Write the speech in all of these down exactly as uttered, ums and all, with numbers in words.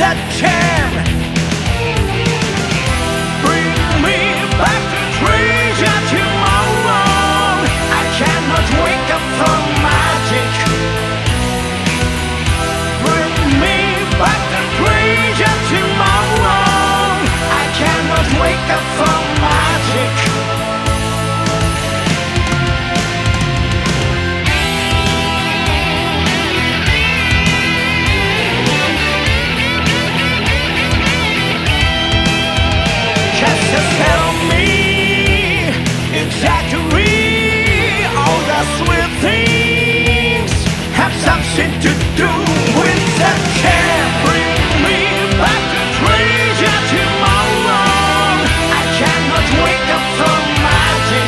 that can bring me back to treasure tomorrow. I cannot wake up from magic. Bring me back to treasure tomorrow. I cannot wake up from magic. Just tell me exactly all the sweet things have something to do with that can bring me back to treasure tomorrow. I cannot wake up from magic.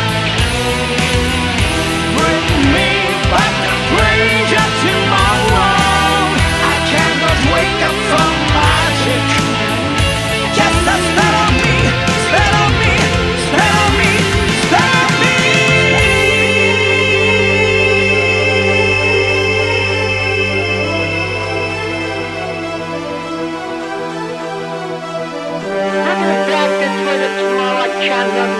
Bring me back to treasure tomorrow. I cannot wake up from magic. Just a spell on me, spell on me, spell on me, spell on me. I'm reflected with it tomorrow, I cannot